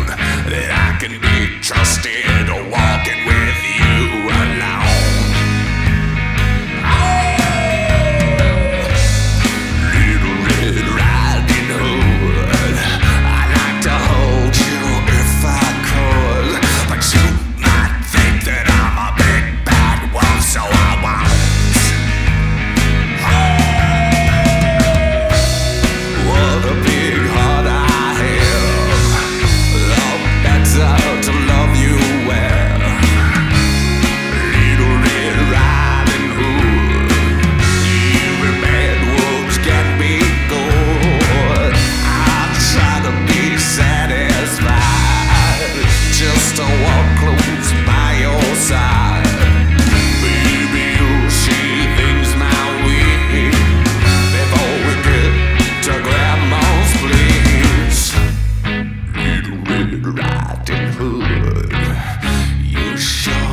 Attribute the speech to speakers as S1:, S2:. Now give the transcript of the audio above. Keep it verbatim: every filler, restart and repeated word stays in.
S1: that I can be trusted walking with you alone. Little Red Riding Hood, I'd like to hold you if I could, but you might think that I'm a big bad wolf, so I won't. What a big heart I have, the better to love you well. Little Red Riding Hood, even bad wolves can be good. I try to be satisfied just to walk close by your side. Baby, you'll see things my way before we get to Grandma's place. Little Red Riding Hood, you sure